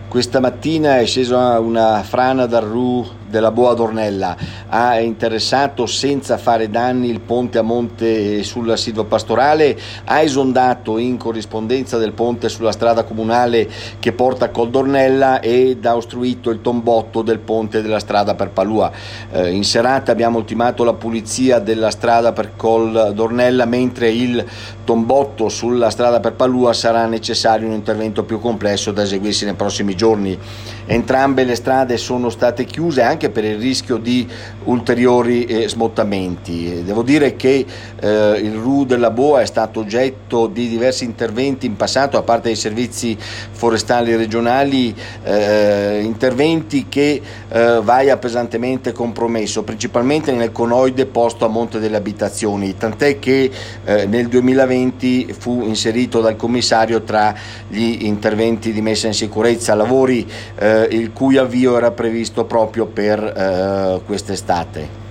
Questa mattina è scesa una frana dal Ru della Boa d'Ornella, ha interessato senza fare danni il ponte a monte sulla silvopastorale, ha esondato in corrispondenza del ponte sulla strada comunale che porta a Col d'Ornella ed ha ostruito il tombotto del ponte della strada per Palua. In serata abbiamo ultimato la pulizia della strada per Col d'Ornella, mentre il tombotto sulla strada per Palua sarà necessario un intervento più complesso da eseguirsi nei prossimi giorni. Entrambe le strade sono state chiuse anche per il rischio di ulteriori smottamenti. Devo dire che il Ru della Boa è stato oggetto di diversi interventi in passato da parte dei servizi forestali regionali, interventi che VAIA ha pesantemente compromesso, principalmente nel conoide posto a Monte delle Abitazioni, tant'è che nel 2020 fu inserito dal commissario tra gli interventi di messa in sicurezza, lavori il cui avvio era previsto proprio per quest'estate.